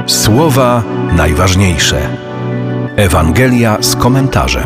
Słowa najważniejsze. Ewangelia z komentarzem.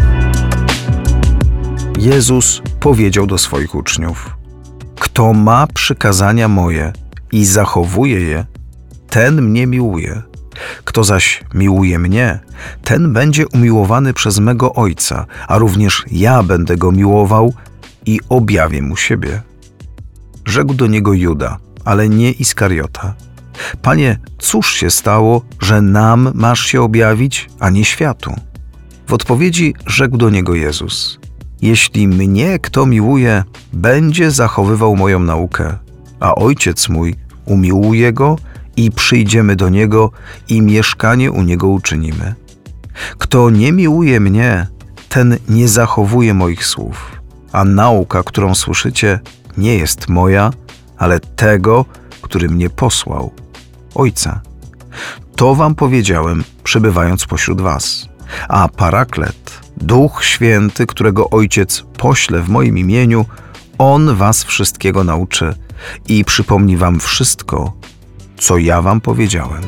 Jezus powiedział do swoich uczniów: Kto ma przykazania moje i zachowuje je, ten mnie miłuje. Kto zaś miłuje mnie, ten będzie umiłowany przez mego Ojca, a również ja będę go miłował i objawię mu siebie. Rzekł do niego Juda, ale nie Iskariota: Panie, cóż się stało, że nam masz się objawić, a nie światu? W odpowiedzi rzekł do niego Jezus: Jeśli mnie kto miłuje, będzie zachowywał moją naukę, a Ojciec mój umiłuje go i przyjdziemy do niego i mieszkanie u niego uczynimy. Kto nie miłuje mnie, ten nie zachowuje moich słów, a nauka, którą słyszycie, nie jest moja, ale tego, który mnie posłał, Ojca. To wam powiedziałem, przebywając pośród was. A Paraklet, Duch Święty, którego Ojciec pośle w moim imieniu, On was wszystkiego nauczy i przypomni wam wszystko, co ja wam powiedziałem.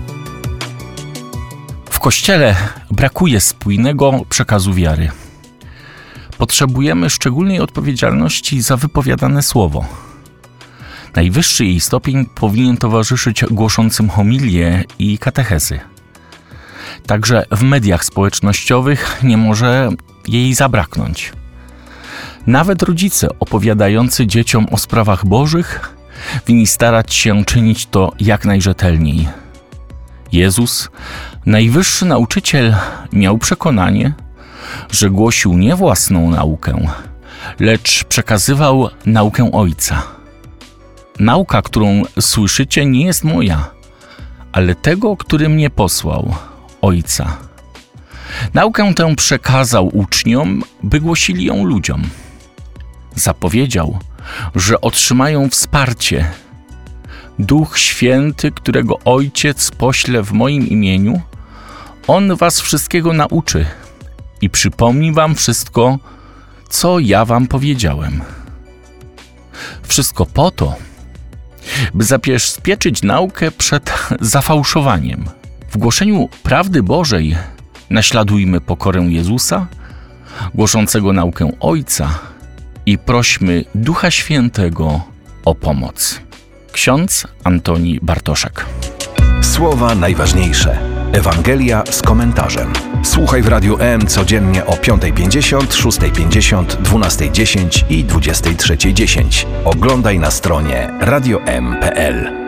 W Kościele brakuje spójnego przekazu wiary. Potrzebujemy szczególnej odpowiedzialności za wypowiadane słowo. Najwyższy jej stopień powinien towarzyszyć głoszącym homilie i katechezy. Także w mediach społecznościowych nie może jej zabraknąć. Nawet rodzice opowiadający dzieciom o sprawach bożych winni starać się czynić to jak najrzetelniej. Jezus, najwyższy nauczyciel, miał przekonanie, że głosił nie własną naukę, lecz przekazywał naukę Ojca. Nauka, którą słyszycie, nie jest moja, ale tego, który mnie posłał, Ojca. Naukę tę przekazał uczniom, by głosili ją ludziom. Zapowiedział, że otrzymają wsparcie. Duch Święty, którego Ojciec pośle w moim imieniu, On was wszystkiego nauczy i przypomni wam wszystko, co ja wam powiedziałem. Wszystko po to, by zabezpieczyć naukę przed zafałszowaniem. W głoszeniu prawdy Bożej naśladujmy pokorę Jezusa, głoszącego naukę Ojca, i prośmy Ducha Świętego o pomoc. Ksiądz Antoni Bartoszek. Słowa najważniejsze. Ewangelia z komentarzem. Słuchaj w Radiu M codziennie o 5:50, 6:50, 12:10 i 23:10. Oglądaj na stronie radiom.pl.